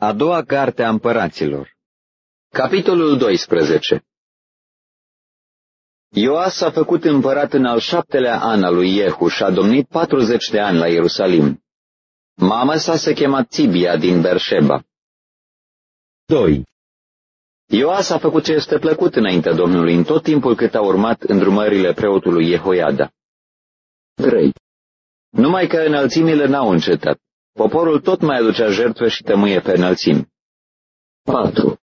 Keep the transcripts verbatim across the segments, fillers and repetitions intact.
A doua carte a împăraților. Capitolul doisprezece. Ioas a făcut împărat în al șaptelea an al lui Iehu și a domnit patruzeci de ani la Ierusalim. Mama sa se chema Țibia din Berșeba. doi. Ioas a făcut ce este plăcut înaintea Domnului în tot timpul cât a urmat îndrumările preotului Jehoiada. trei. Numai că înălțimile n-au încetat. Poporul tot mai aducea jertfe și tămâie pe înălțimi. patru.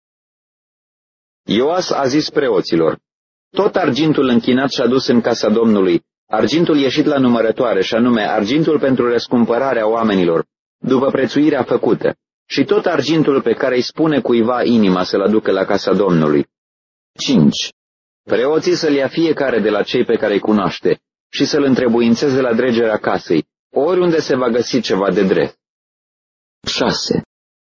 Ioas a zis preoților: tot argintul închinat și adus în casa Domnului, argintul ieșit la numărătoare, și anume argintul pentru răscumpărarea oamenilor, după prețuirea făcută, și tot argintul pe care îi spune cuiva inima să-l aducă la casa Domnului. cinci. Preoții să-l ia fiecare de la cei pe care îi cunoaște și să-l întrebuințeze la dregerea casei, oriunde se va găsi ceva de drept. șase.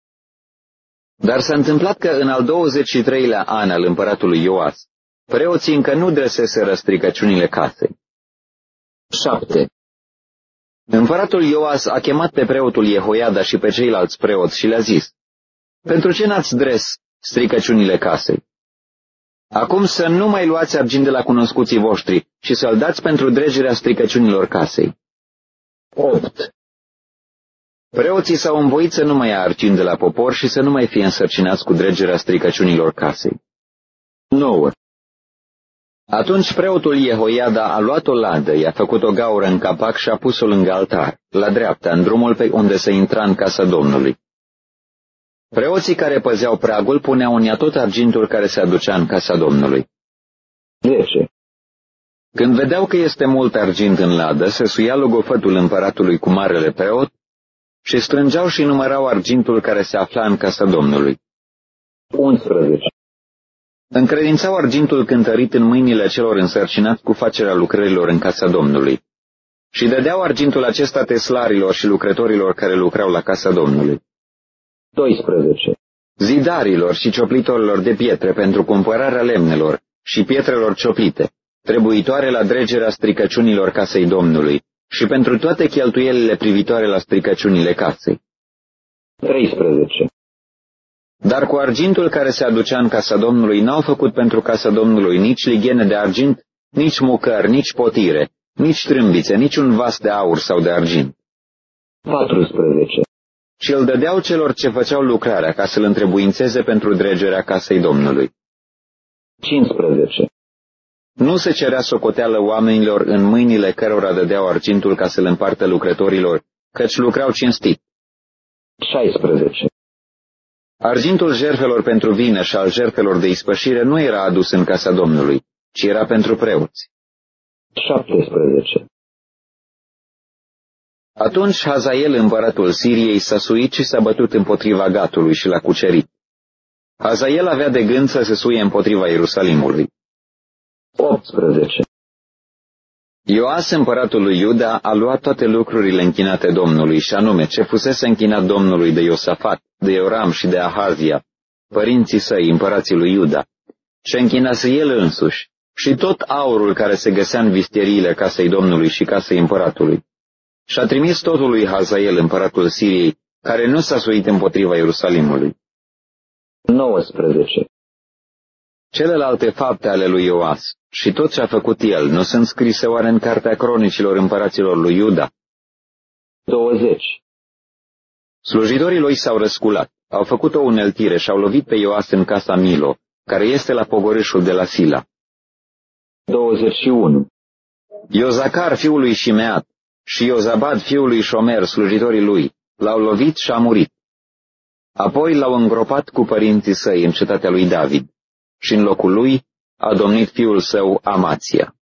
Dar s-a întâmplat că în al douăzeci și treilea an al împăratului Ioas, preoții încă nu dreseseră stricăciunile casei. șapte. Împăratul Ioas a chemat pe preotul Jehoiada și pe ceilalți preoți și le-a zis: pentru ce n-ați dres stricăciunile casei? Acum să nu mai luați argint de la cunoscuții voștri și să-l dați pentru dregerea stricăciunilor casei. opt. Preoții s-au învoit să nu mai ia argint de la popor și să nu mai fie însărcinați cu dregerea stricăciunilor casei. nouă. Atunci preotul Jehoiada a luat o ladă, i-a făcut o gaură în capac și a pus-o lângă altar, la dreapta, în drumul pe unde se intra în casa Domnului. Preoții care păzeau pragul puneau în ea tot argintul care se aducea în casa Domnului. zece. Când vedeau că este mult argint în ladă, se suia logofătul împăratului cu marele preot și strângeau și numărau argintul care se afla în casa Domnului. unsprezece. Încredințau argintul cântărit în mâinile celor însărcinați cu facerea lucrărilor în casa Domnului și dădeau argintul acesta teslarilor și lucrătorilor care lucrau la casa Domnului. doisprezece. Zidarilor și cioplitorilor de pietre pentru cumpărarea lemnelor și pietrelor cioplite, trebuitoare la dregerea stricăciunilor casei Domnului și pentru toate cheltuielile privitoare la stricăciunile casei. treisprezece. Dar cu argintul care se aducea în casa Domnului n-au făcut pentru casa Domnului nici lighene de argint, nici mucări, nici potire, nici trâmbițe, nici un vas de aur sau de argint. paisprezece. Și îl dădeau celor ce făceau lucrarea ca să-l întrebuințeze pentru dregerea casei Domnului. cincisprezece. Nu se cerea socoteală oamenilor în mâinile cărora dădeau argintul ca să-l împartă lucrătorilor, căci lucrau cinstit. șaisprezece. Argintul jertfelor pentru vină și al jertfelor de ispășire nu era adus în casa Domnului, ci era pentru preoți. șaptesprezece. Atunci Hazael, împăratul Siriei, s-a suit și s-a bătut împotriva Gatului și l-a cucerit. Hazael avea de gând să se suie împotriva Ierusalimului. optsprezece. Ioas, împăratul lui Iuda, a luat toate lucrurile închinate Domnului, și anume ce fusese închinat Domnului de Iosafat, de Ioram și de Ahazia, părinții săi, împărații lui Iuda, ce închinase el însuși, și tot aurul care se găsea în visteriile casei Domnului și casei împăratului. Și a trimis totul lui Hazael, împăratul Siriei, care nu s-a suit împotriva Ierusalimului. nouăsprezece. Celelalte fapte ale lui Ioas și tot ce a făcut el nu sunt scrise oare în cartea cronicilor împăraților lui Iuda? douăzeci. Slujitorii lui s-au răsculat, au făcut o uneltire și au lovit pe Ioas în casa Milo, care este la pogorâșul de la Sila. douăzeci și unu. Iozacar, fiul lui Șimeat, și Iozabad, fiul lui Șomer, slujitorii lui, l-au lovit și a murit. Apoi l-au îngropat cu părinții săi în cetatea lui David și în locul lui a domnit fiul său Amația.